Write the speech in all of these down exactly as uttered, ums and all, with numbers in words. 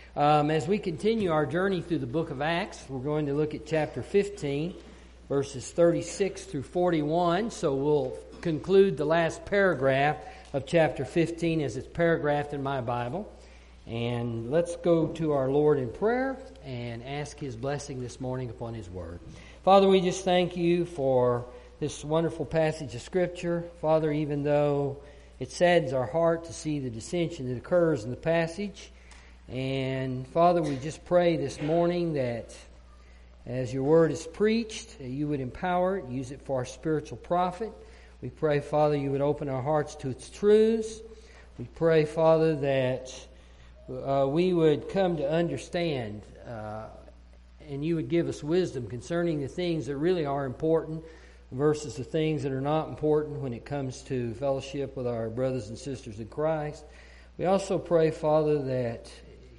Um, as we continue our journey through the book of Acts, we're going to look at chapter fifteen, verses thirty-six through forty-one. So we'll conclude the last paragraph of chapter fifteen as it's paragraphed in my Bible. And let's go to our Lord in prayer and ask His blessing this morning upon His Word. Father, we just thank You for this wonderful passage of Scripture. Father, even though it saddens our heart to see the dissension that occurs in the passage, and Father, we just pray this morning that as Your Word is preached, that You would empower it, use it for our spiritual profit. We pray, Father, You would open our hearts to its truths. We pray, Father, that uh, we would come to understand uh, and You would give us wisdom concerning the things that really are important versus the things that are not important when it comes to fellowship with our brothers and sisters in Christ. We also pray, Father, that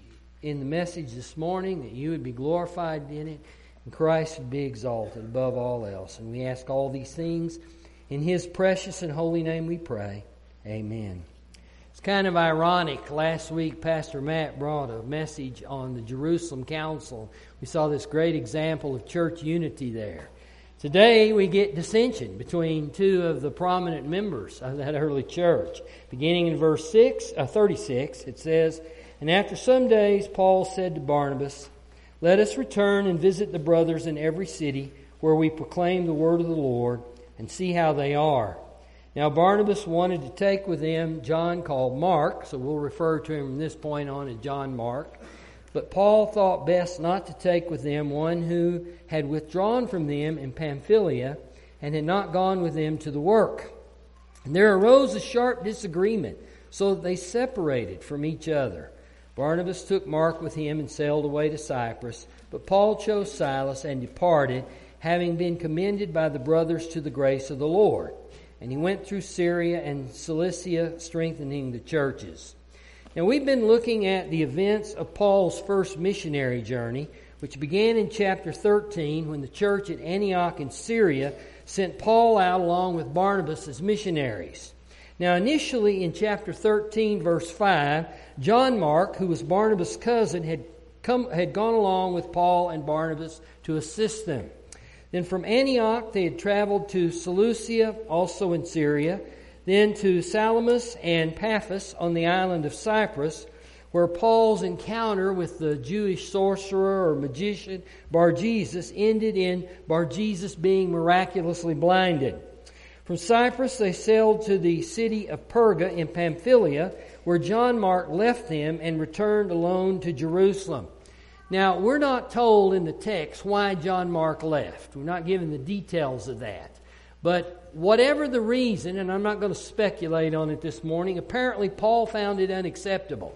in the message this morning, that You would be glorified in it, and Christ would be exalted above all else. And we ask all these things in His precious and holy name we pray. Amen. It's kind of ironic. Last week, Pastor Matt brought a message on the Jerusalem Council. We saw this great example of church unity there. Today, we get dissension between two of the prominent members of that early church. Beginning in verse six, uh, thirty-six, it says, "And after some days, Paul said to Barnabas, 'Let us return and visit the brothers in every city where we proclaim the word of the Lord and see how they are.' Now Barnabas wanted to take with him John called Mark," so we'll refer to him from this point on as John Mark. "But Paul thought best not to take with them one who had withdrawn from them in Pamphylia and had not gone with them to the work. And there arose a sharp disagreement, so that they separated from each other. Barnabas took Mark with him and sailed away to Cyprus, but Paul chose Silas and departed, having been commended by the brothers to the grace of the Lord. And he went through Syria and Cilicia, strengthening the churches." Now, we've been looking at the events of Paul's first missionary journey, which began in chapter thirteen when the church at Antioch in Syria sent Paul out along with Barnabas as missionaries. Now, initially in chapter thirteen, verse five, John Mark, who was Barnabas' cousin, had come had gone along with Paul and Barnabas to assist them. Then from Antioch they had traveled to Seleucia, also in Syria, then to Salamis and Paphos on the island of Cyprus, where Paul's encounter with the Jewish sorcerer or magician Bar-Jesus ended in Bar-Jesus being miraculously blinded. From Cyprus they sailed to the city of Perga in Pamphylia, where John Mark left them and returned alone to Jerusalem. Now, we're not told in the text why John Mark left. We're not given the details of that. But whatever the reason, and I'm not going to speculate on it this morning, apparently Paul found it unacceptable.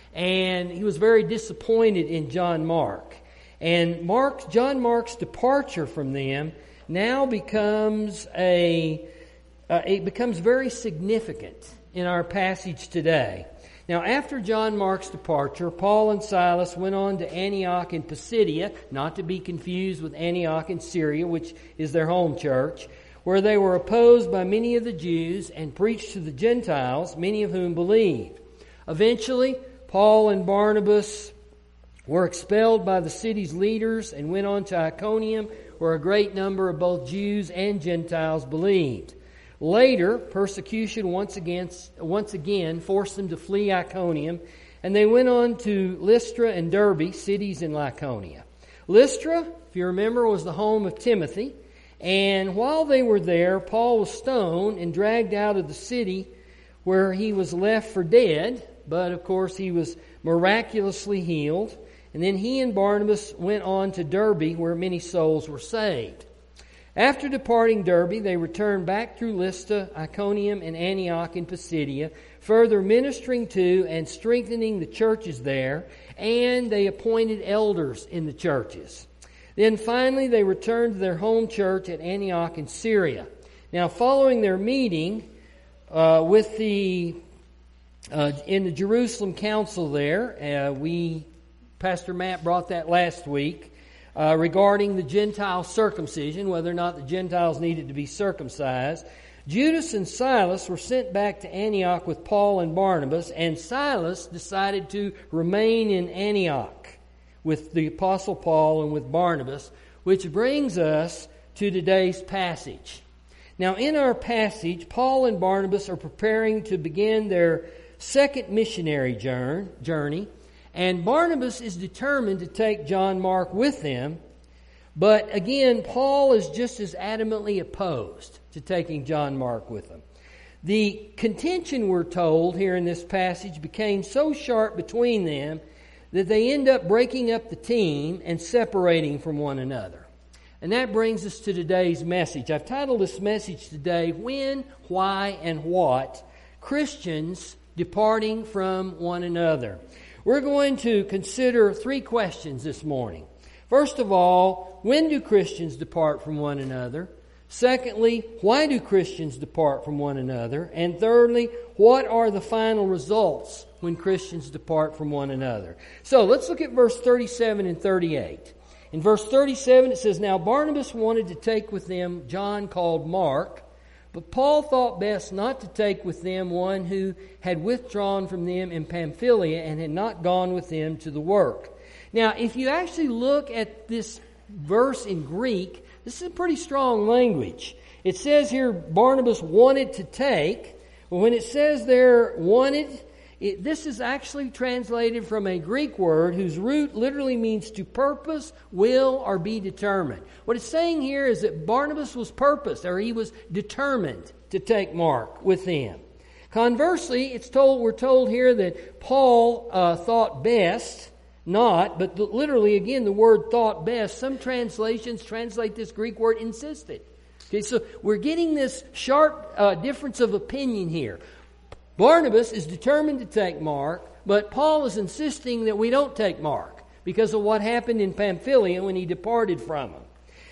And he was very disappointed in John Mark. And Mark, John Mark's departure from them now becomes a, uh, it becomes very significant in our passage today. Now, after John Mark's departure, Paul and Silas went on to Antioch in Pisidia, not to be confused with Antioch in Syria, which is their home church, where they were opposed by many of the Jews and preached to the Gentiles, many of whom believed. Eventually, Paul and Barnabas were expelled by the city's leaders and went on to Iconium, where a great number of both Jews and Gentiles believed. Later, persecution once again, once again forced them to flee Iconium, and they went on to Lystra and Derbe, cities in Lycaonia. Lystra, if you remember, was the home of Timothy, and while they were there, Paul was stoned and dragged out of the city, where he was left for dead, but of course he was miraculously healed. And then he and Barnabas went on to Derbe, where many souls were saved. After departing Derbe, they returned back through Lystra, Iconium, and Antioch in Pisidia, further ministering to and strengthening the churches there, and they appointed elders in the churches. Then finally they returned to their home church at Antioch in Syria. Now, following their meeting uh, with the uh, in the Jerusalem Council there, uh, we Pastor Matt brought that last week. Uh, regarding the Gentile circumcision, whether or not the Gentiles needed to be circumcised, Judas and Silas were sent back to Antioch with Paul and Barnabas, and Silas decided to remain in Antioch with the Apostle Paul and with Barnabas, which brings us to today's passage. Now, in our passage, Paul and Barnabas are preparing to begin their second missionary journey, and Barnabas is determined to take John Mark with them. But again, Paul is just as adamantly opposed to taking John Mark with them. The contention, we're told here in this passage, became so sharp between them that they end up breaking up the team and separating from one another. And that brings us to today's message. I've titled this message today, When, Why, and What? Christians Departing from One Another. We're going to consider three questions this morning. First of all, when do Christians depart from one another? Secondly, why do Christians depart from one another? And thirdly, what are the final results when Christians depart from one another? So let's look at verse thirty-seven and thirty-eight. In verse thirty-seven it says, Now Barnabas wanted to take with them John called Mark, but Paul thought best not to take with them one who had withdrawn from them in Pamphylia and had not gone with them to the work. Now, if you actually look at this verse in Greek, this is a pretty strong language. It says here Barnabas wanted to take. But when it says there wanted, it, this is actually translated from a Greek word whose root literally means to purpose, will, or be determined. What it's saying here is that Barnabas was purposed, or he was determined to take Mark with him. Conversely, it's told we're told here that Paul uh, thought best not, but literally, again, the word thought best. Some translations translate this Greek word insisted. Okay, so we're getting this sharp uh, difference of opinion here. Barnabas is determined to take Mark, but Paul is insisting that we don't take Mark because of what happened in Pamphylia when he departed from him.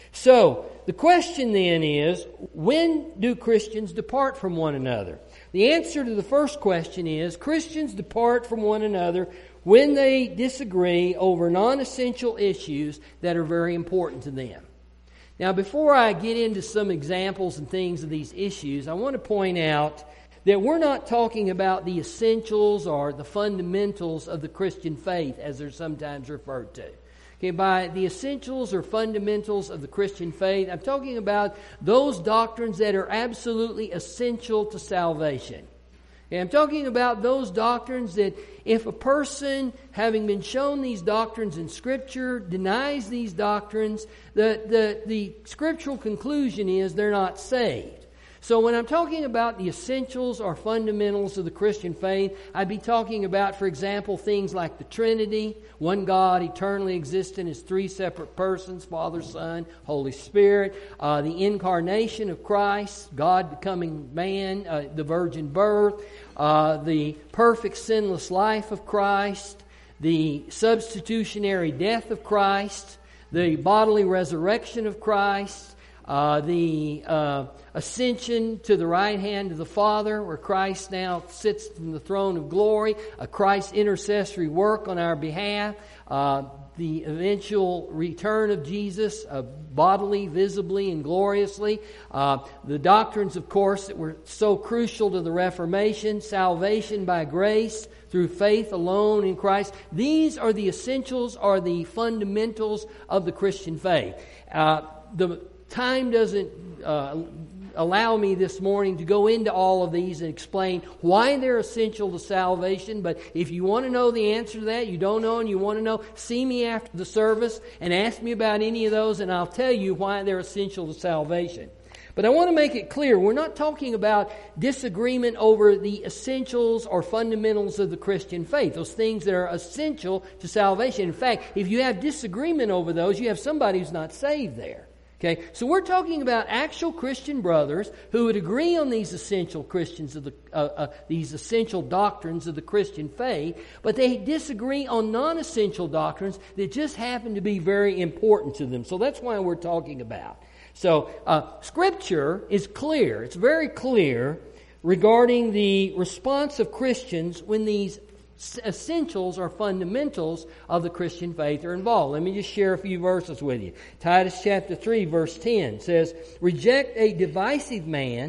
So, the question then is, when do Christians depart from one another? The answer to the first question is, Christians depart from one another when they disagree over non-essential issues that are very important to them. Now, before I get into some examples and things of these issues, I want to point out that we're not talking about the essentials or the fundamentals of the Christian faith, as they're sometimes referred to. Okay, by the essentials or fundamentals of the Christian faith, I'm talking about those doctrines that are absolutely essential to salvation. Okay, I'm talking about those doctrines that if a person, having been shown these doctrines in Scripture, denies these doctrines, the, the, the scriptural conclusion is they're not saved. So when I'm talking about the essentials or fundamentals of the Christian faith, I'd be talking about, for example, things like the Trinity, one God eternally existent as three separate persons, Father, Son, Holy Spirit, uh, the incarnation of Christ, God becoming man, uh, the virgin birth, uh, the perfect sinless life of Christ, the substitutionary death of Christ, the bodily resurrection of Christ, Uh, the uh, ascension to the right hand of the Father, where Christ now sits in the throne of glory, a Christ's intercessory work on our behalf, uh, the eventual return of Jesus, uh, bodily, visibly, and gloriously. Uh, the doctrines, of course, that were so crucial to the Reformation, salvation by grace through faith alone in Christ. These are the essentials or the fundamentals of the Christian faith. Uh, the Time doesn't uh, allow me this morning to go into all of these and explain why they're essential to salvation. But if you want to know the answer to that, you don't know and you want to know, see me after the service and ask me about any of those and I'll tell you why they're essential to salvation. But I want to make it clear, we're not talking about disagreement over the essentials or fundamentals of the Christian faith, those things that are essential to salvation. In fact, if you have disagreement over those, you have somebody who's not saved there. Okay, so we're talking about actual Christian brothers who would agree on these essential Christians of the uh, uh, these essential doctrines of the Christian faith, but they disagree on non-essential doctrines that just happen to be very important to them. So that's why we're talking about. So uh, Scripture is clear; it's very clear regarding the response of Christians when these essentials or fundamentals of the Christian faith are involved. Let me just share a few verses with you. Titus chapter three verse ten says, "Reject a divisive man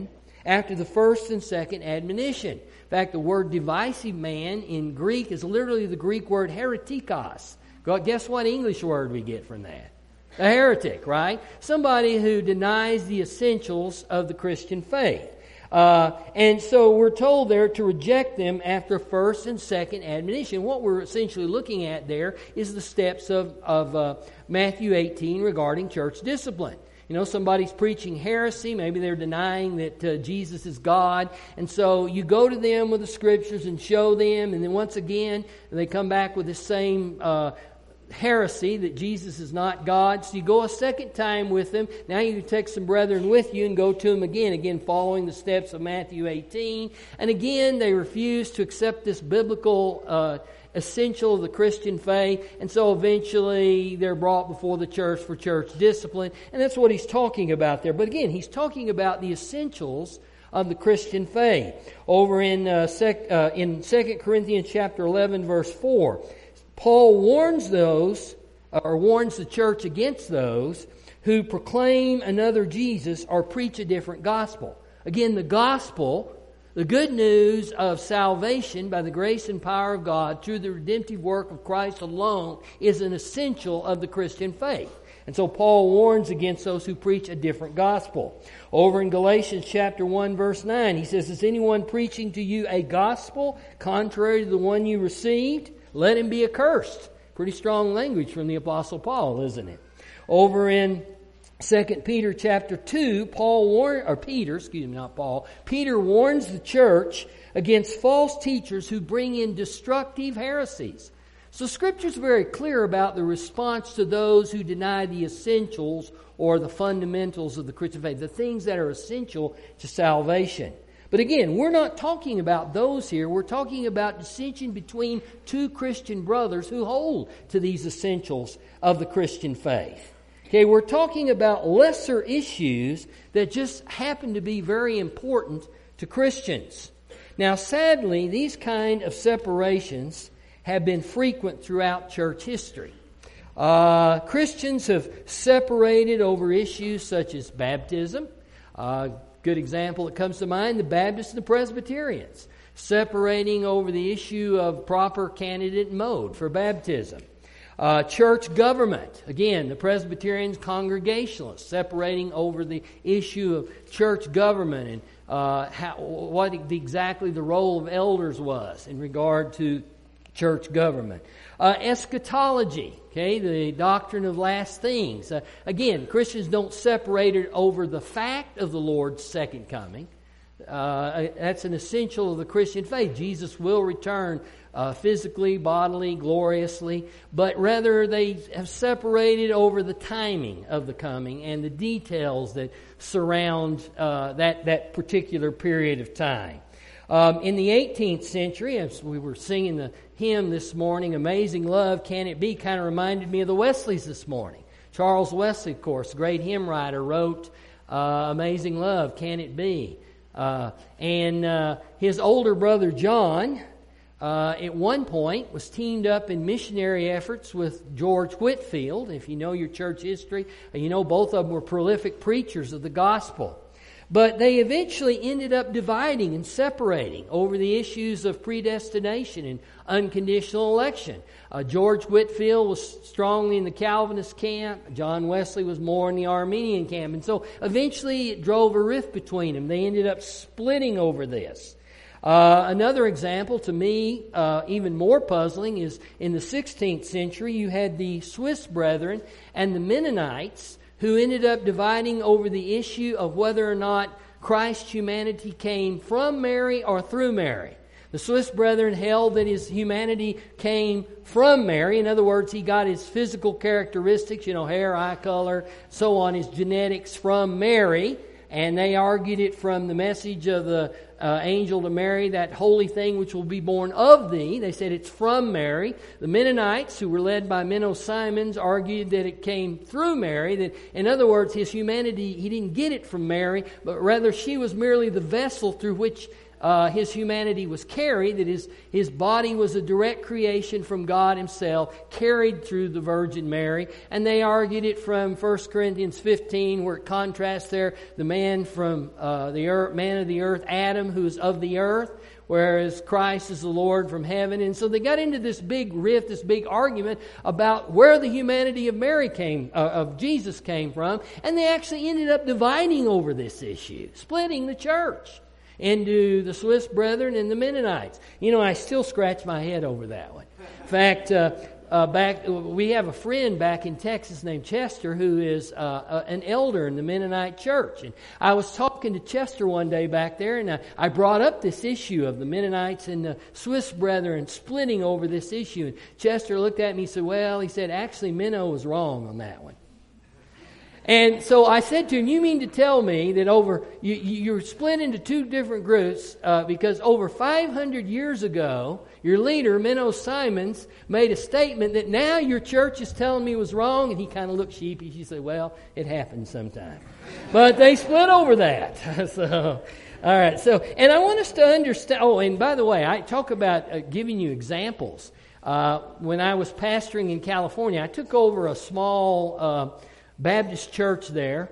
after the first and second admonition. In fact, the word divisive man in Greek is literally the Greek word heretikos. Guess what English word we get from that? A heretic, right? Somebody who denies the essentials of the Christian faith. Uh, and so we're told there to reject them after first and second admonition. What we're essentially looking at there is the steps of, of uh, Matthew eighteen regarding church discipline. You know, somebody's preaching heresy. Maybe they're denying that uh, Jesus is God. And so you go to them with the Scriptures and show them. And then once again, they come back with the same uh, heresy that Jesus is not God. So you go a second time with them. Now you take some brethren with you and go to them again. Again, following the steps of Matthew eighteen. And again, they refuse to accept this biblical uh essential of the Christian faith, and so eventually they're brought before the church for church discipline, and that's what he's talking about there. But again, he's talking about the essentials of the Christian faith. Over in uh, sec, uh, in Second Corinthians chapter eleven, verse four, Paul warns those, or warns the church against those who proclaim another Jesus or preach a different gospel. Again, the gospel, the good news of salvation by the grace and power of God through the redemptive work of Christ alone, is an essential of the Christian faith. And so Paul warns against those who preach a different gospel. Over in Galatians chapter one, verse nine, he says, "Is anyone preaching to you a gospel contrary to the one you received? Let him be accursed." Pretty strong language from the Apostle Paul, isn't it? Over in Second Peter chapter two, Paul warn, or Peter, excuse me, not Paul. Peter warns the church against false teachers who bring in destructive heresies. So Scripture's very clear about the response to those who deny the essentials or the fundamentals of the Christian faith, the things that are essential to salvation. But again, we're not talking about those here. We're talking about dissension between two Christian brothers who hold to these essentials of the Christian faith. Okay, we're talking about lesser issues that just happen to be very important to Christians. Now, sadly, these kind of separations have been frequent throughout church history. Uh, Christians have separated over issues such as baptism. Uh, good example that comes to mind, the Baptists and the Presbyterians, separating over the issue of proper candidate mode for baptism. Uh, church government. Again, the Presbyterians, Congregationalists, separating over the issue of church government and uh, how, what the, exactly the role of elders was in regard to church government. Uh, eschatology, okay, the doctrine of last things. Uh, again, Christians don't separate it over the fact of the Lord's second coming. Uh, that's an essential of the Christian faith. Jesus will return Uh, physically, bodily, gloriously, but rather they have separated over the timing of the coming and the details that surround uh, that, that particular period of time. Um, in the eighteenth century, as we were singing the hymn this morning, "Amazing Love, Can It Be?" kind of reminded me of the Wesleys this morning. Charles Wesley, of course, great hymn writer, wrote uh, "Amazing Love, Can It Be?" Uh, and uh, his older brother John, Uh, at one point, was teamed up in missionary efforts with George Whitefield. If you know your church history, you know both of them were prolific preachers of the gospel. But they eventually ended up dividing and separating over the issues of predestination and unconditional election. Uh, George Whitefield was strongly in the Calvinist camp. John Wesley was more in the Arminian camp. And so eventually it drove a rift between them. They ended up splitting over this. Uh, another example, to me, uh, even more puzzling, is in the sixteenth century, you had the Swiss Brethren and the Mennonites who ended up dividing over the issue of whether or not Christ's humanity came from Mary or through Mary. The Swiss Brethren held that his humanity came from Mary. In other words, he got his physical characteristics, you know, hair, eye color, so on, his genetics from Mary. And they argued it from the message of the uh, angel to Mary, that holy thing which will be born of thee. They said it's from Mary. The Mennonites, who were led by Menno Simons, argued that it came through Mary. That, in other words, his humanity, he didn't get it from Mary, but rather she was merely the vessel through which uh, his humanity was carried, that his, his body was a direct creation from God himself, carried through the Virgin Mary. And they argued it from First Corinthians fifteen, where it contrasts there the man from uh, the earth, man of the earth, Adam, who is of the earth, whereas Christ is the Lord from heaven. And so they got into this big rift, this big argument about where the humanity of Mary came, uh, of Jesus came from. And they actually ended up dividing over this issue, splitting the church into the Swiss Brethren and the Mennonites. You know, I still scratch my head over that one. In fact, uh, uh, back we have a friend back in Texas named Chester who is uh, uh, an elder in the Mennonite church. And I was talking to Chester one day back there, and I, I brought up this issue of the Mennonites and the Swiss Brethren splitting over this issue. And Chester looked at me and said, well, he said, actually, Menno was wrong on that one. And so I said to him, you mean to tell me that over you, you're split into two different groups uh, because over five hundred years ago, your leader, Menno Simons, made a statement that now your church is telling me was wrong? And he kind of looked sheepish. He said, well, it happens sometime. But they split over that. So, all right. So, and I want us to understand. Oh, and by the way, I talk about uh, giving you examples. Uh, when I was pastoring in California, I took over a small Uh, Baptist church there,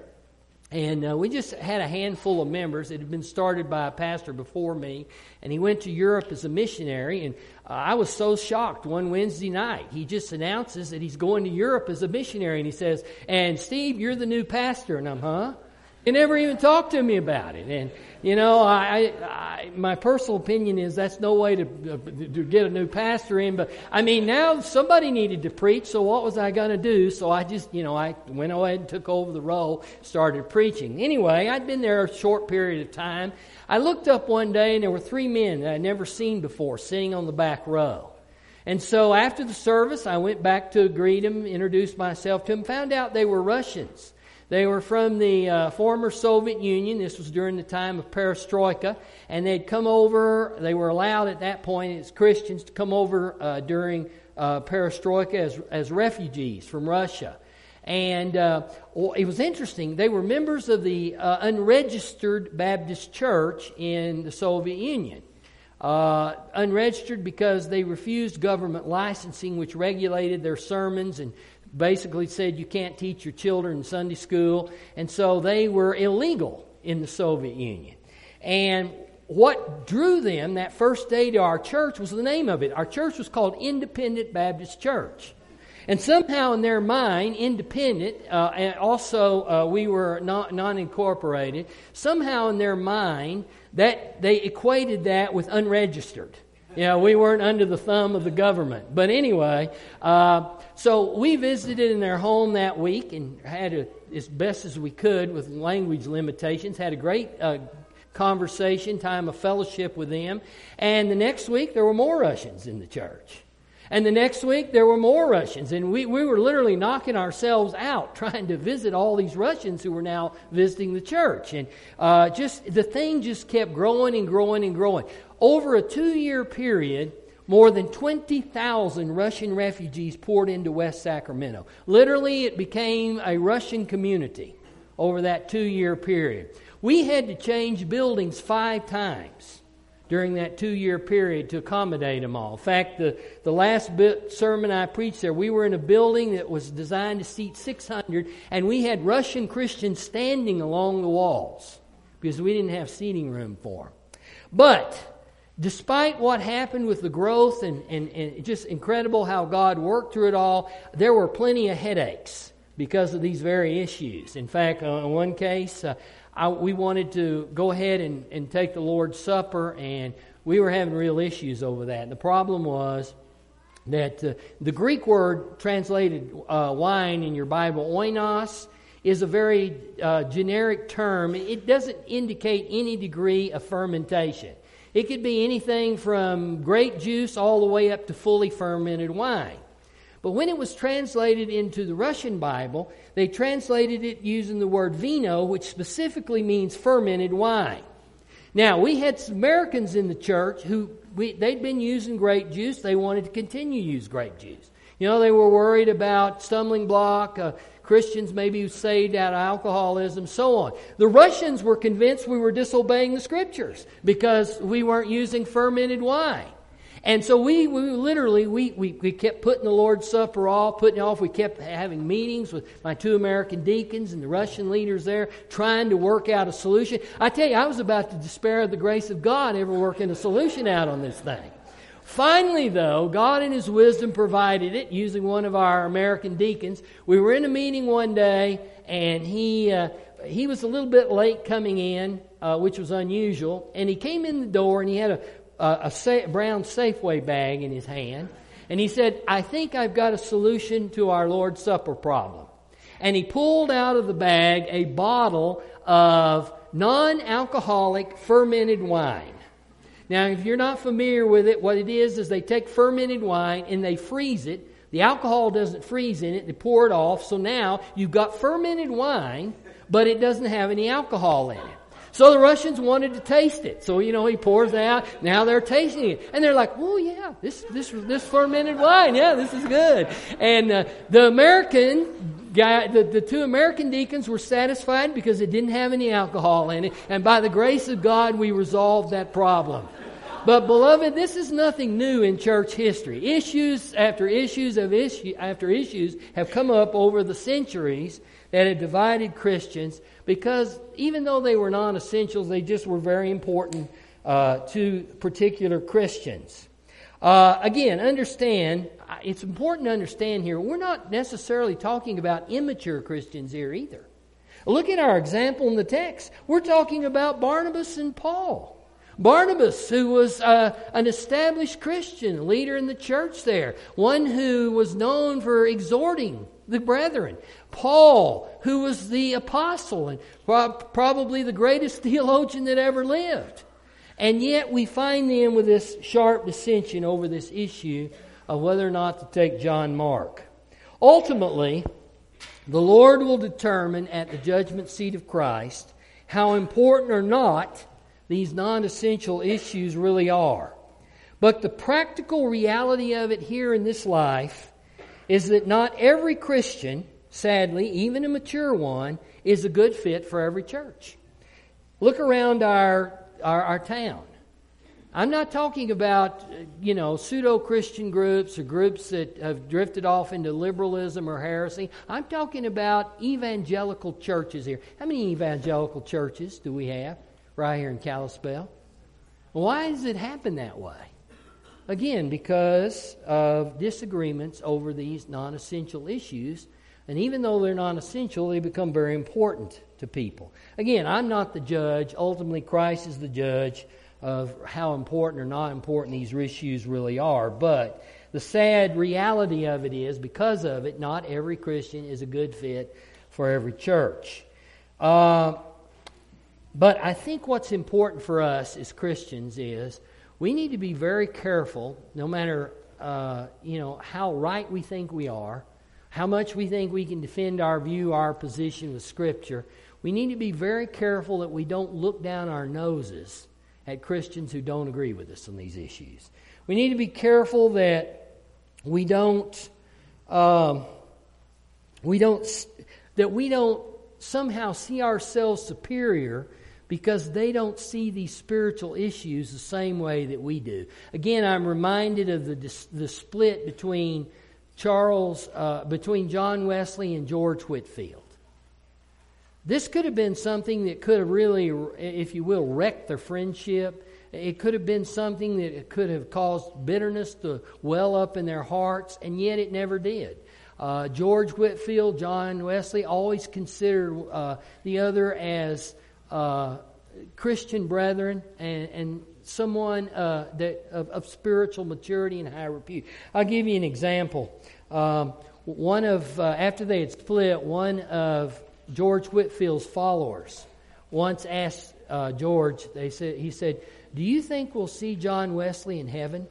and uh, we just had a handful of members. It had been started by a pastor before me, and he went to Europe as a missionary, and uh, I was so shocked one Wednesday night. He just announces that he's going to Europe as a missionary, and he says, and Steve, you're the new pastor. And I'm, huh? He never even talked to me about it. And, you know, I, I, my personal opinion is that's no way to, to get a new pastor in. But, I mean, now somebody needed to preach, so what was I going to do? So I just, you know, I went ahead and took over the role, started preaching. Anyway, I'd been there a short period of time. I looked up one day, and there were three men that I'd never seen before sitting on the back row. And so after the service, I went back to greet them, introduced myself to them, found out they were Russians. They were from the uh, former Soviet Union. This was during the time of Perestroika. And they'd come over, they were allowed at that point as Christians to come over uh, during uh, Perestroika as, as refugees from Russia. And uh, well, it was interesting. They were members of the uh, unregistered Baptist church in the Soviet Union. Uh, unregistered because they refused government licensing, which regulated their sermons and basically said you can't teach your children in Sunday school. And so they were illegal in the Soviet Union. And what drew them that first day to our church was the name of it. Our church was called Independent Baptist Church. And somehow in their mind, independent, uh, and also uh, we were non- non-incorporated, somehow in their mind that they equated that with unregistered. You know, we weren't under the thumb of the government. But anyway, uh, so we visited in their home that week and had a, as best as we could with language limitations, had a great uh, conversation, time of fellowship with them. And the next week there were more Russians in the church. And the next week there were more Russians. And we, we were literally knocking ourselves out trying to visit all these Russians who were now visiting the church. And uh, just the thing just kept growing and growing and growing. Over a two-year period, more than twenty thousand Russian refugees poured into West Sacramento. Literally, it became a Russian community over that two-year period. We had to change buildings five times during that two-year period to accommodate them all. In fact, the, the last bit sermon I preached there, we were in a building that was designed to seat six hundred, and we had Russian Christians standing along the walls because we didn't have seating room for them. But despite what happened with the growth and, and, and just incredible how God worked through it all, there were plenty of headaches because of these very issues. In fact, uh, in one case, uh, I, we wanted to go ahead and, and take the Lord's Supper, and we were having real issues over that. And the problem was that uh, the Greek word translated uh, wine in your Bible, oinos, is a very uh, generic term. It doesn't indicate any degree of fermentation. It could be anything from grape juice all the way up to fully fermented wine. But when it was translated into the Russian Bible, they translated it using the word vino, which specifically means fermented wine. Now, we had some Americans in the church who we, they'd been using grape juice. They wanted to continue to use grape juice. You know, they were worried about stumbling block, uh, Christians may be saved out of alcoholism, so on. The Russians were convinced we were disobeying the Scriptures because we weren't using fermented wine. And so we, we literally, we, we, we kept putting the Lord's Supper off, putting it off. We kept having meetings with my two American deacons and the Russian leaders there, trying to work out a solution. I tell you, I was about to despair of the grace of God ever working a solution out on this thing. Finally, though, God in His wisdom provided it using one of our American deacons. We were in a meeting one day, and he uh, he was a little bit late coming in, uh, which was unusual. And he came in the door, and he had a a, a sa- brown Safeway bag in his hand. And he said, I think I've got a solution to our Lord's Supper problem. And he pulled out of the bag a bottle of non-alcoholic fermented wine. Now, if you're not familiar with it, what it is is they take fermented wine and they freeze it. The alcohol doesn't freeze in it. They pour it off. So now you've got fermented wine, but it doesn't have any alcohol in it. So the Russians wanted to taste it. So, you know, he pours it out. Now they're tasting it. And they're like, oh, yeah, this this this fermented wine. Yeah, this is good. And uh, the American guy, the, the two American deacons were satisfied because it didn't have any alcohol in it. And by the grace of God, we resolved that problem. But, beloved, this is nothing new in church history. Issues after issues of issue after issues have come up over the centuries that have divided Christians because even though they were non-essentials, they just were very important uh, to particular Christians. Uh, again, understand, it's important to understand here, we're not necessarily talking about immature Christians here either. Look at our example in the text. We're talking about Barnabas and Paul. Barnabas, who was uh, an established Christian, leader in the church there, one who was known for exhorting the brethren. Paul, who was the apostle and pro- probably the greatest theologian that ever lived. And yet we find them with this sharp dissension over this issue of whether or not to take John Mark. Ultimately, the Lord will determine at the judgment seat of Christ how important or not these non-essential issues really are. But the practical reality of it here in this life is that not every Christian, sadly, even a mature one, is a good fit for every church. Look around our our, our town. I'm not talking about, you know, pseudo-Christian groups or groups that have drifted off into liberalism or heresy. I'm talking about evangelical churches here. How many evangelical churches do we have right here in Kalispell? Why does it happen that way? Again, because of disagreements over these non-essential issues. And even though they're non-essential, they become very important to people. Again, I'm not the judge. Ultimately, Christ is the judge of how important or not important these issues really are. But the sad reality of it is, because of it, not every Christian is a good fit for every church. Uh, but I think what's important for us as Christians is we need to be very careful, no matter uh, you know how right we think we are, how much we think we can defend our view, our position with Scripture. We need to be very careful that we don't look down our noses at Christians who don't agree with us on these issues. We need to be careful that we don't, um, we don't, that we don't somehow see ourselves superior because they don't see these spiritual issues the same way that we do. Again, I'm reminded of the the split between Charles, uh, between John Wesley and George Whitefield. This could have been something that could have really, if you will, wrecked their friendship. It could have been something that could have caused bitterness to well up in their hearts, and yet it never did. Uh, George Whitefield, John Wesley always considered uh, the other as uh, Christian brethren and, and someone uh, that of, of spiritual maturity and high repute. I'll give you an example. Um, one of uh, after they had split, one of George Whitefield's followers once asked uh, George. They said, he said, "Do you think we'll see John Wesley in heaven?"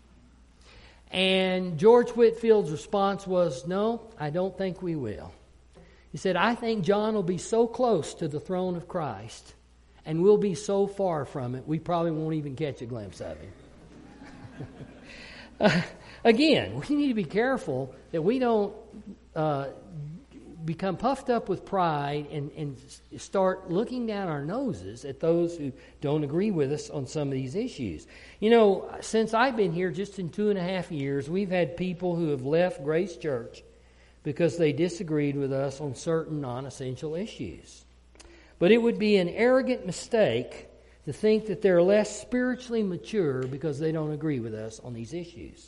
And George Whitefield's response was, "No, I don't think we will." He said, "I think John will be so close to the throne of Christ, and we'll be so far from it, we probably won't even catch a glimpse of him." uh, again, we need to be careful that we don't uh, become puffed up with pride and, and start looking down our noses at those who don't agree with us on some of these issues. You know, since I've been here just in two and a half years, we've had people who have left Grace Church because they disagreed with us on certain non-essential issues. But it would be an arrogant mistake to think that they're less spiritually mature because they don't agree with us on these issues.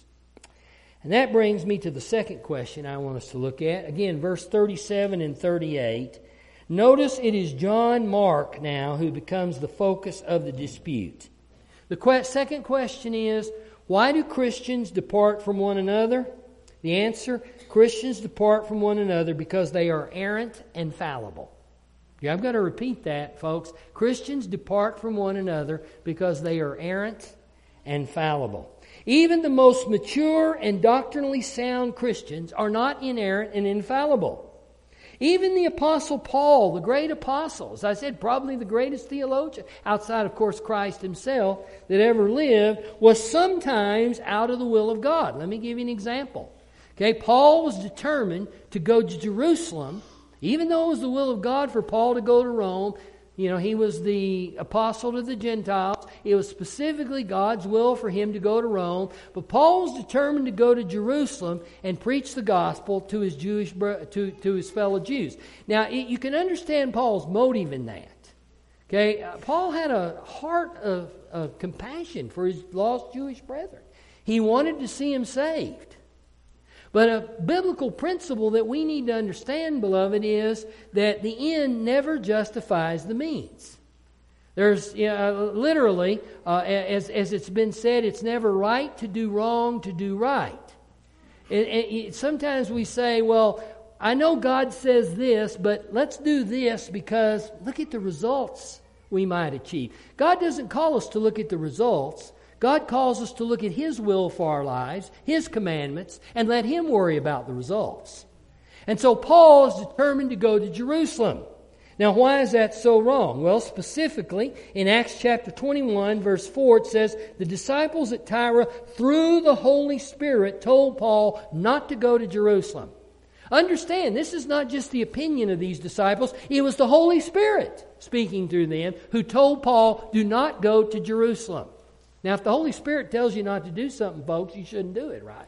And that brings me to the second question I want us to look at. Again, verse thirty-seven and thirty-eight. Notice it is John Mark now who becomes the focus of the dispute. The que- second question is, why do Christians depart from one another? The answer, Christians depart from one another because they are errant and fallible. Yeah, I've got to repeat that, folks. Christians depart from one another because they are errant and fallible. Even the most mature and doctrinally sound Christians are not inerrant and infallible. Even the Apostle Paul, the great apostle, as I said, probably the greatest theologian, outside, of course, Christ himself, that ever lived, was sometimes out of the will of God. Let me give you an example. Okay, Paul was determined to go to Jerusalem, even though it was the will of God for Paul to go to Rome. You know, he was the apostle to the Gentiles. It was specifically God's will for him to go to Rome. But Paul was determined to go to Jerusalem and preach the gospel to his Jewish to, to his fellow Jews. Now, it, you can understand Paul's motive in that. Okay, uh, Paul had a heart of, of compassion for his lost Jewish brethren. He wanted to see them saved. But a biblical principle that we need to understand, beloved, is that the end never justifies the means. There's you know, literally, uh, as, as it's been said, it's never right to do wrong to do right. And, and sometimes we say, well, I know God says this, but let's do this because look at the results we might achieve. God doesn't call us to look at the results. God calls us to look at His will for our lives, His commandments, and let Him worry about the results. And so Paul is determined to go to Jerusalem. Now, why is that so wrong? Well, specifically, in Acts chapter twenty-one, verse four, it says, the disciples at Tyre, through the Holy Spirit, told Paul not to go to Jerusalem. Understand, this is not just the opinion of these disciples. It was the Holy Spirit speaking through them who told Paul, do not go to Jerusalem. Now, if the Holy Spirit tells you not to do something, folks, you shouldn't do it, right?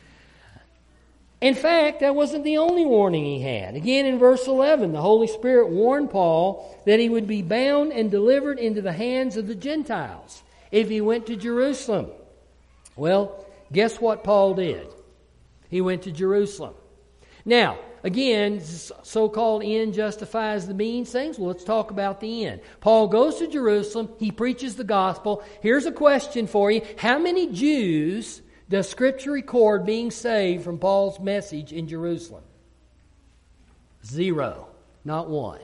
In fact, that wasn't the only warning he had. Again, in verse eleven, the Holy Spirit warned Paul that he would be bound and delivered into the hands of the Gentiles if he went to Jerusalem. Well, guess what Paul did? He went to Jerusalem. Now, again, so-called end justifies the means things. Well, let's talk about the end. Paul goes to Jerusalem. He preaches the gospel. Here's a question for you. How many Jews does Scripture record being saved from Paul's message in Jerusalem? Zero. Not one.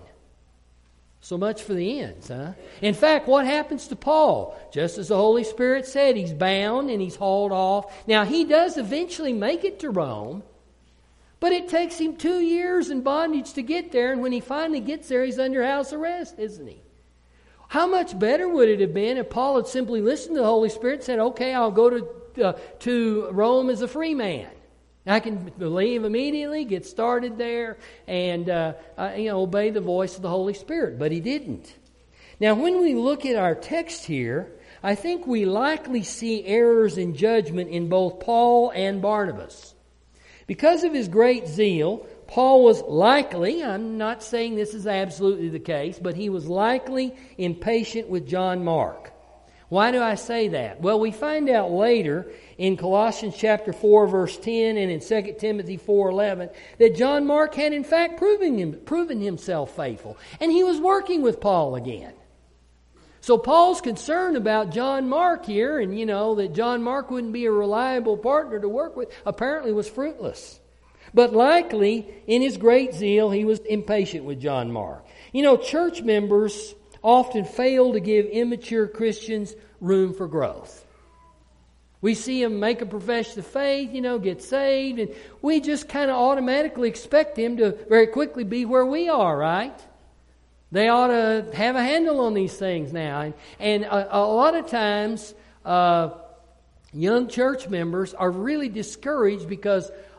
So much for the ends, huh? In fact, what happens to Paul? Just as the Holy Spirit said, he's bound and he's hauled off. Now, he does eventually make it to Rome. But it takes him two years in bondage to get there, and when he finally gets there, he's under house arrest, isn't he? How much better would it have been if Paul had simply listened to the Holy Spirit and said, okay, I'll go to, uh, to Rome as a free man. I can leave immediately, get started there, and uh, uh, you know, obey the voice of the Holy Spirit. But he didn't. Now, when we look at our text here, I think we likely see errors in judgment in both Paul and Barnabas. Because of his great zeal, Paul was likely, I'm not saying this is absolutely the case, but he was likely impatient with John Mark. Why do I say that? Well, we find out later in Colossians chapter four, verse ten, and in Second Timothy four eleven, that John Mark had in fact proven, him, proven himself faithful, and he was working with Paul again. So Paul's concern about John Mark here, and you know, that John Mark wouldn't be a reliable partner to work with, apparently was fruitless. But likely, in his great zeal, he was impatient with John Mark. You know, church members often fail to give immature Christians room for growth. We see them make a profession of faith, you know, get saved, and we just kind of automatically expect them to very quickly be where we are, right? They ought to have a handle on these things now. And, and a, a lot of times, uh, young church members are really discouraged because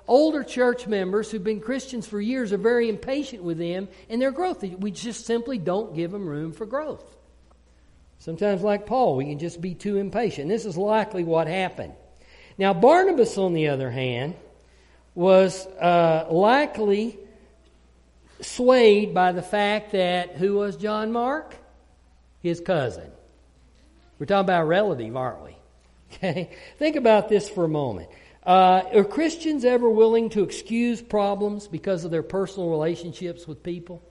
older church members who've been Christians for years are very impatient with them and their growth. We just simply don't give them room for growth. Sometimes, like Paul, we can just be too impatient. This is likely what happened. Now, Barnabas, on the other hand, was uh, likely swayed by the fact that who was John Mark? His cousin. We're talking about a relative, aren't we? Okay, think about this for a moment. Uh, are Christians ever willing to excuse problems because of their personal relationships with people?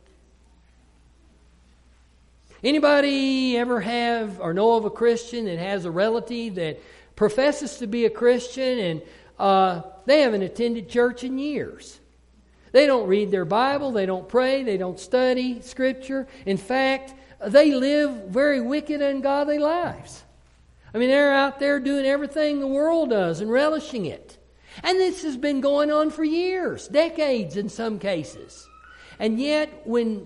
Anybody ever have or know of a Christian that has a relative that professes to be a Christian and uh, they haven't attended church in years? They don't read their Bible, they don't pray, they don't study Scripture. In fact, they live very wicked, ungodly lives. I mean, they're out there doing everything the world does and relishing it. And this has been going on for years, decades in some cases. And yet, when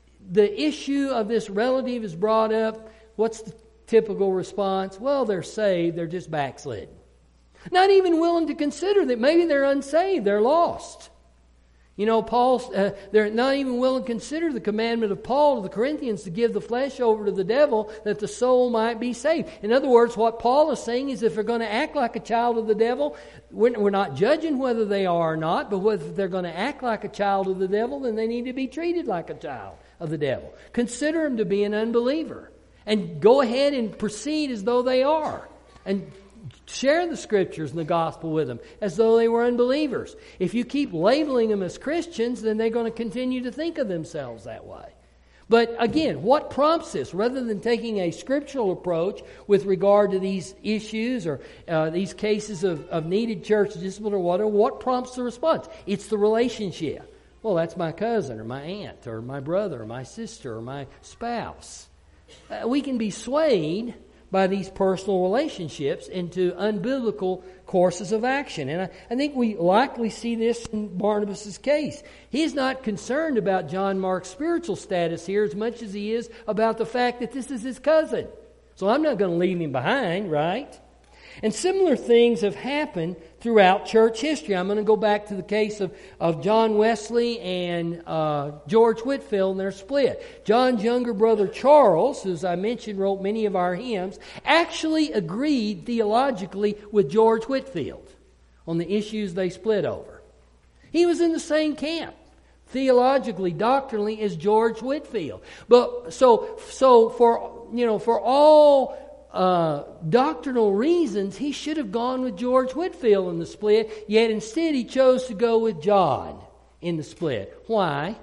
the issue of this relative is brought up, what's the typical response? Well, they're saved, they're just backslidden. Not even willing to consider that maybe they're unsaved, they're lost. You know, Paul, uh, they're not even willing to consider the commandment of Paul to the Corinthians to give the flesh over to the devil that the soul might be saved. In other words, what Paul is saying is if they're going to act like a child of the devil, we're, we're not judging whether they are or not, but whether they're going to act like a child of the devil, then they need to be treated like a child of the devil. Consider them to be an unbeliever. And go ahead and proceed as though they are. And share the Scriptures and the gospel with them as though they were unbelievers. If you keep labeling them as Christians, then they're going to continue to think of themselves that way. But again, what prompts this? Rather than taking a scriptural approach with regard to these issues or uh, these cases of, of needed church discipline or whatever, what prompts the response? It's the relationship. Well, that's my cousin or my aunt or my brother or my sister or my spouse. Uh, we can be swayed by these personal relationships into unbiblical courses of action. And I, I think we likely see this in Barnabas' case. He's not concerned about John Mark's spiritual status here as much as he is about the fact that this is his cousin. So I'm not going to leave him behind, right? And similar things have happened throughout church history. I'm going to go back to the case of, of John Wesley and uh, George Whitefield and their split. John's younger brother Charles, who, as I mentioned, wrote many of our hymns, actually agreed theologically with George Whitefield on the issues they split over. He was in the same camp, theologically, doctrinally, as George Whitefield. But so, so for you know, for all Uh, doctrinal reasons, he should have gone with George Whitefield in the split, yet instead he chose to go with John in the split. Why?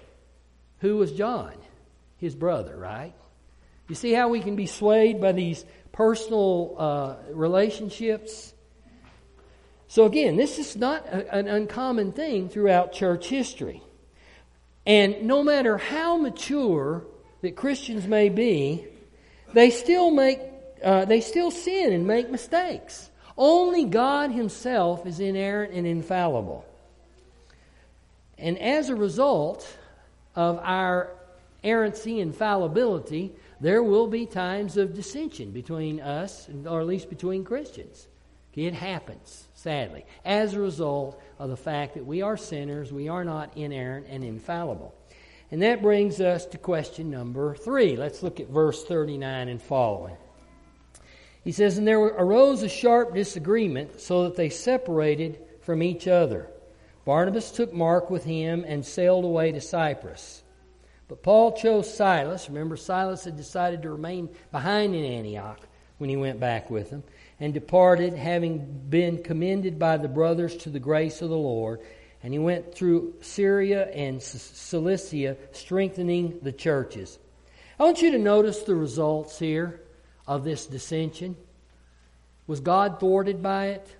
Who was John? His brother, right? You see how we can be swayed by these personal uh, relationships? So again, this is not a, an uncommon thing throughout church history. And no matter how mature that Christians may be, they still make Uh, they still sin and make mistakes. Only God Himself is inerrant and infallible. And as a result of our errancy and fallibility, there will be times of dissension between us, or at least between Christians. It happens, sadly, as a result of the fact that we are sinners, we are not inerrant and infallible. And that brings us to question number three. Let's look at verse thirty-nine and following. He says, "And there arose a sharp disagreement, so that they separated from each other. Barnabas took Mark with him and sailed away to Cyprus. But Paul chose Silas." Remember, Silas had decided to remain behind in Antioch when he went back with them. "And departed, having been commended by the brothers to the grace of the Lord. And he went through Syria and Cilicia, strengthening the churches." I want you to notice the results here of this dissension. Was God thwarted by it?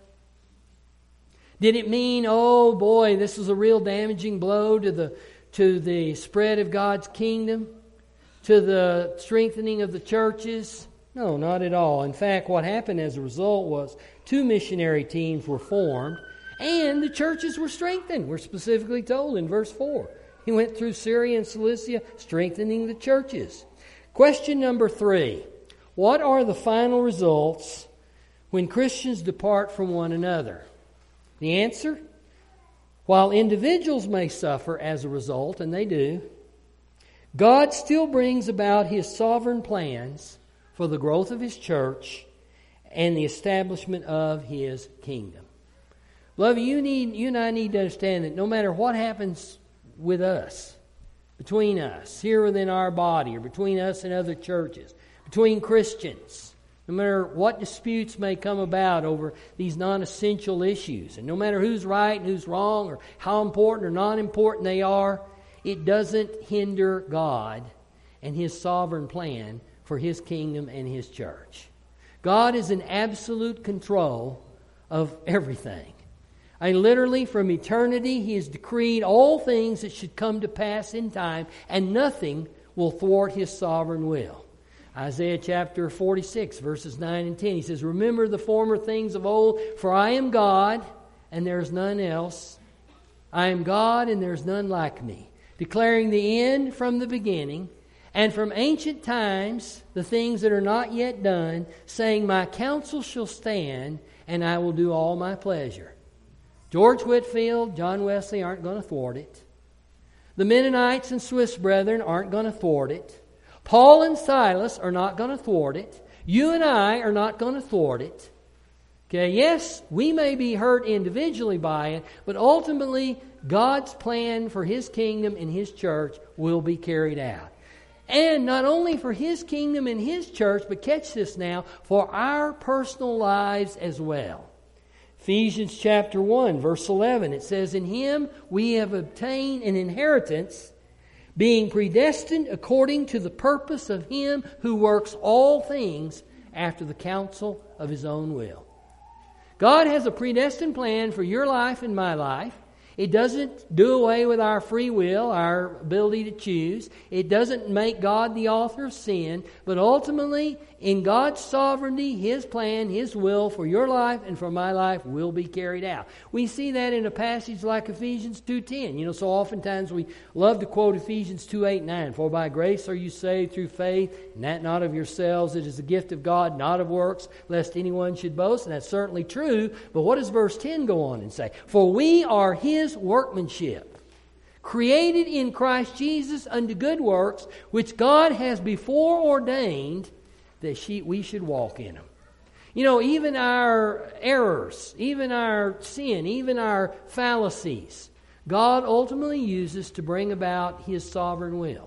Did it mean, oh boy, this is a real damaging blow to the to the spread of God's kingdom, to the strengthening of the churches? No, not at all. In fact, what happened as a result was two missionary teams were formed and the churches were strengthened. We're specifically told in verse four. He went through Syria and Cilicia, strengthening the churches. Question number three. What are the final results when Christians depart from one another? The answer? While individuals may suffer as a result, and they do, God still brings about His sovereign plans for the growth of His church and the establishment of His kingdom. Beloved, you need, you and I need to understand that no matter what happens with us, between us, here within our body, or between us and other churches, between Christians, no matter what disputes may come about over these non-essential issues, and no matter who's right and who's wrong, or how important or non-important they are, it doesn't hinder God and His sovereign plan for His kingdom and His church. God is in absolute control of everything. I mean, literally, from eternity, He has decreed all things that should come to pass in time, and nothing will thwart His sovereign will. Isaiah chapter forty-six, verses nine and ten, He says, "Remember the former things of old, for I am God, and there is none else. I am God, and there is none like me, declaring the end from the beginning, and from ancient times the things that are not yet done, saying, My counsel shall stand, and I will do all my pleasure." George Whitefield, John Wesley aren't going to thwart it. The Mennonites and Swiss brethren aren't going to thwart it. Paul and Silas are not going to thwart it. You and I are not going to thwart it. Okay, yes, we may be hurt individually by it, but ultimately God's plan for His kingdom and His church will be carried out. And not only for His kingdom and His church, but catch this now, for our personal lives as well. Ephesians chapter one, verse eleven, it says, "In Him we have obtained an inheritance, being predestined according to the purpose of Him who works all things after the counsel of His own will." God has a predestined plan for your life and my life. It doesn't do away with our free will, our ability to choose. It doesn't make God the author of sin. But ultimately, in God's sovereignty, His plan, His will for your life and for my life will be carried out. We see that in a passage like Ephesians two ten. You know, so oftentimes we love to quote Ephesians two eight nine. "For by grace are you saved through faith, and that not of yourselves. It is a gift of God, not of works, lest anyone should boast." And that's certainly true. But what does verse ten go on and say? "For we are His workmanship, created in Christ Jesus unto good works, which God has before ordained that she, we should walk in them." You know, even our errors, even our sin, even our fallacies, God ultimately uses to bring about His sovereign will.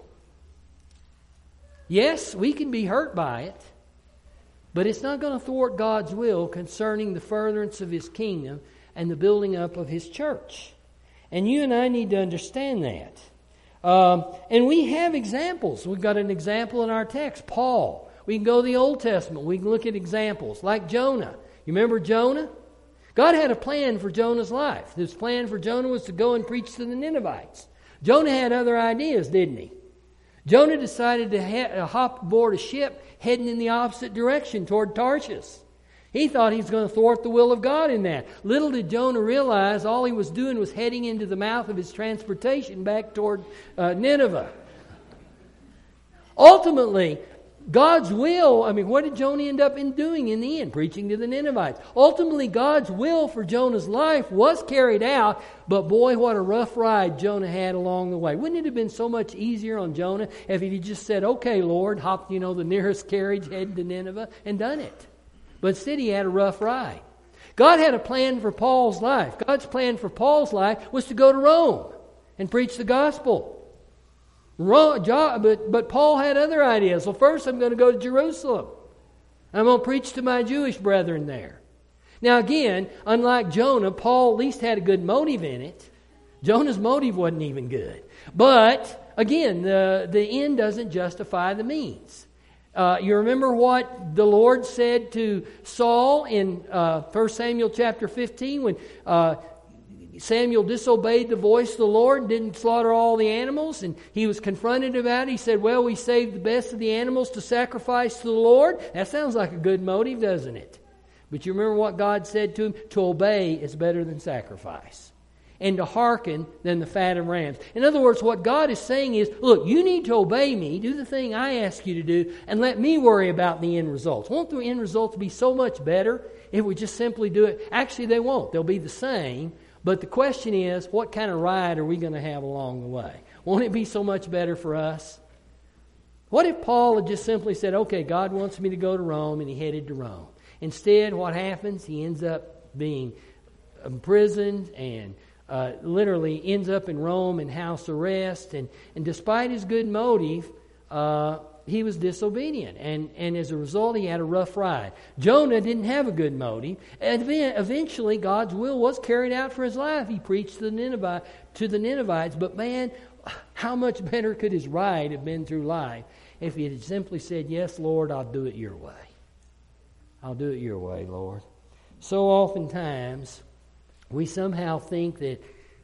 Yes, we can be hurt by it, but it's not going to thwart God's will concerning the furtherance of His kingdom and the building up of His church. And you and I need to understand that. Um, and we have examples. We've got an example in our text, Paul. We can go to the Old Testament. We can look at examples like Jonah. You remember Jonah? God had a plan for Jonah's life. His plan for Jonah was to go and preach to the Ninevites. Jonah had other ideas, didn't he? Jonah decided to ha- hop aboard a ship heading in the opposite direction toward Tarshish. He thought he was going to thwart the will of God in that. Little did Jonah realize all he was doing was heading into the mouth of his transportation back toward uh, Nineveh. Ultimately, God's will, I mean, what did Jonah end up in doing in the end? Preaching to the Ninevites. Ultimately, God's will for Jonah's life was carried out, but boy, what a rough ride Jonah had along the way. Wouldn't it have been so much easier on Jonah if he just said, "Okay, Lord," hopped, you know, the nearest carriage headed to Nineveh and done it? But instead, he had a rough ride. God had a plan for Paul's life. God's plan for Paul's life was to go to Rome and preach the gospel. Rome, but, but Paul had other ideas. Well, first I'm going to go to Jerusalem. I'm going to preach to my Jewish brethren there. Now again, unlike Jonah, Paul at least had a good motive in it. Jonah's motive wasn't even good. But again, the, the end doesn't justify the means. Uh, you remember what the Lord said to Saul in uh, First Samuel chapter fifteen when uh, Samuel disobeyed the voice of the Lord and didn't slaughter all the animals, and he was confronted about it. He said, "Well, we saved the best of the animals to sacrifice to the Lord." That sounds like a good motive, doesn't it? But you remember what God said to him? To obey is better than sacrifice, and to hearken than the fat of rams. In other words, what God is saying is, look, you need to obey me, do the thing I ask you to do, and let me worry about the end results. Won't the end results be so much better if we just simply do it? Actually, they won't. They'll be the same, But the question is, what kind of ride are we going to have along the way? Won't it be so much better for us? What if Paul had just simply said, okay, God wants me to go to Rome, and he headed to Rome? Instead, what happens? He ends up being imprisoned and uh, literally ends up in Rome in house arrest. And, and despite his good motive, uh, he was disobedient. And, and as a result, he had a rough ride. Jonah didn't have a good motive. And eventually, God's will was carried out for his life. He preached to the Nineveh, to the Ninevites. But man, how much better could his ride have been through life if he had simply said, yes, Lord, I'll do it your way. I'll do it your way, Lord. So oftentimes, we somehow think that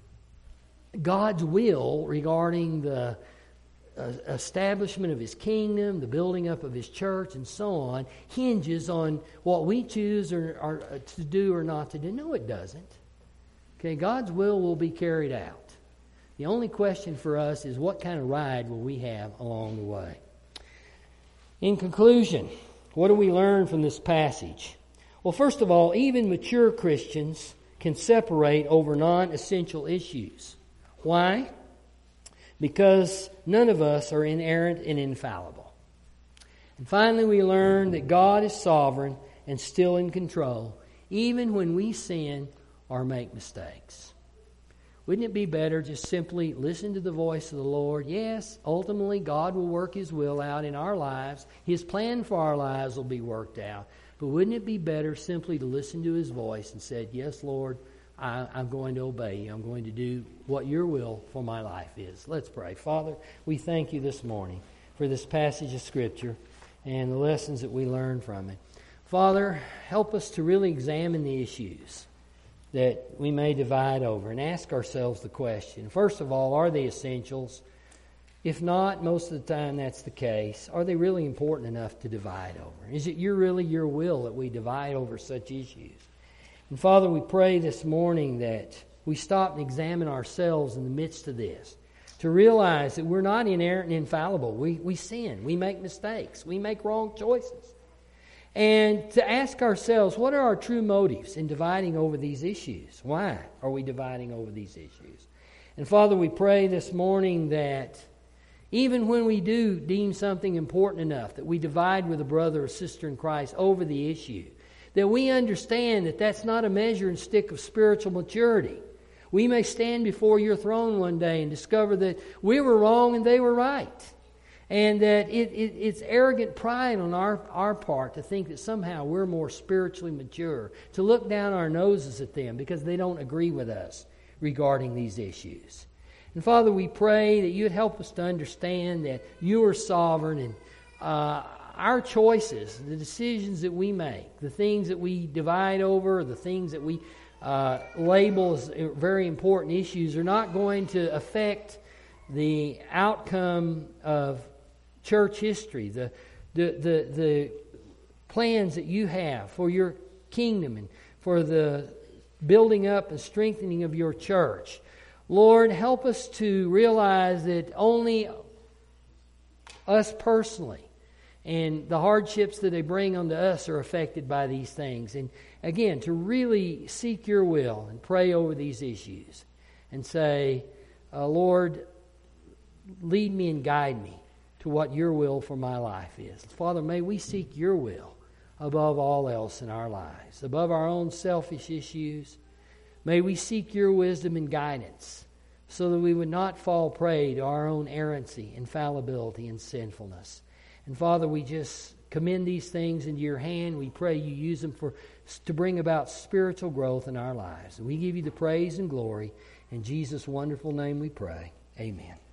God's will regarding the uh, establishment of His kingdom, the building up of His church, and so on, hinges on what we choose or, or uh, to do or not to do. No, it doesn't. Okay, God's will will be carried out. The only question for us is what kind of ride will we have along the way? In conclusion, what do we learn from this passage? Well, first of all, even mature Christians can separate over non-essential issues. Why? Because none of us are inerrant and infallible. And finally, we learn that God is sovereign and still in control, even when we sin or make mistakes. Wouldn't it be better just simply listen to the voice of the Lord? Yes, ultimately God will work His will out in our lives. His plan for our lives will be worked out. But wouldn't it be better simply to listen to His voice and say, yes, Lord, I, I'm going to obey You. I'm going to do what Your will for my life is. Let's pray. Father, we thank You this morning for this passage of Scripture and the lessons that we learn from it. Father, help us to really examine the issues that we may divide over and ask ourselves the question. First of all, are they essentials? If not, most of the time that's the case. Are they really important enough to divide over? Is it your, really your will that we divide over such issues? And Father, we pray this morning that we stop and examine ourselves in the midst of this, to realize that we're not inerrant and infallible. We, we sin. We make mistakes. We make wrong choices. And to ask ourselves, what are our true motives in dividing over these issues? Why are we dividing over these issues? And Father, we pray this morning that even when we do deem something important enough, that we divide with a brother or sister in Christ over the issue, that we understand that that's not a measure and stick of spiritual maturity. We may stand before Your throne one day and discover that we were wrong and they were right. And that it, it, it's arrogant pride on our, our part to think that somehow we're more spiritually mature, to look down our noses at them because they don't agree with us regarding these issues. And Father, we pray that You would help us to understand that You are sovereign, and uh, our choices, the decisions that we make, the things that we divide over, the things that we uh, label as very important issues are not going to affect the outcome of church history, the, the, the, the plans that You have for Your kingdom and for the building up and strengthening of Your church. Lord, help us to realize that only us personally and the hardships that they bring onto us are affected by these things. And again, to really seek Your will and pray over these issues and say, uh, Lord, lead me and guide me to what Your will for my life is. Father, may we seek Your will above all else in our lives, above our own selfish issues. May we seek Your wisdom and guidance so that we would not fall prey to our own errancy, infallibility, and sinfulness. And Father, we just commend these things into Your hand. We pray You use them for to bring about spiritual growth in our lives. And we give You the praise and glory. In Jesus' wonderful name we pray. Amen.